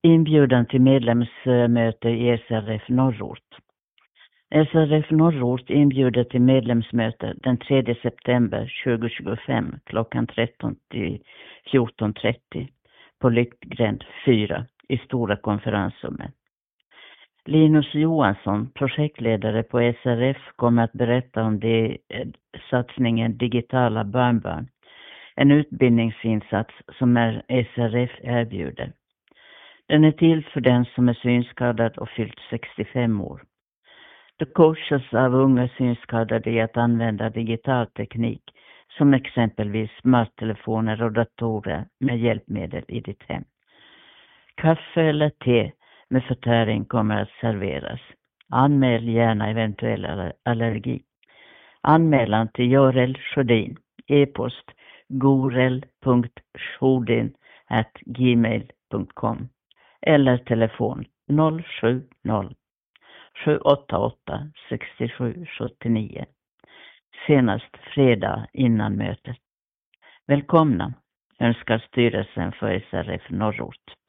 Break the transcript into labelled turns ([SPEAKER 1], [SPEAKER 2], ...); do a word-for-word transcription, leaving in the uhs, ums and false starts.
[SPEAKER 1] Inbjudan till medlemsmöte i S R F Norrort. S R F Norrort inbjuder till medlemsmöte den tredje september tjugohundratjugofem klockan tretton till fjorton trettio på Lyckgränd fyra i stora konferensrummet. Linus Johansson, projektledare på S R F, kommer att berätta om det, satsningen Digitala barnbarn, en utbildningsinsats som är S R F erbjuder. Den är till för den som är synskadad och fyllt sextiofem år. Det coachas av unga synskadade i att använda digital teknik som exempelvis smarttelefoner och datorer med hjälpmedel i ditt hem. Kaffe eller te med förtäring kommer att serveras. Anmäl gärna eventuell allergi. Anmälan till Jorel Sjödin, e-post gorel punkt sjödin at gmail punkt com eller telefon noll sju noll sju åtta åtta sex sju sju nio. Senast fredag innan mötet. Välkomna, önskar styrelsen för S R F Norrort.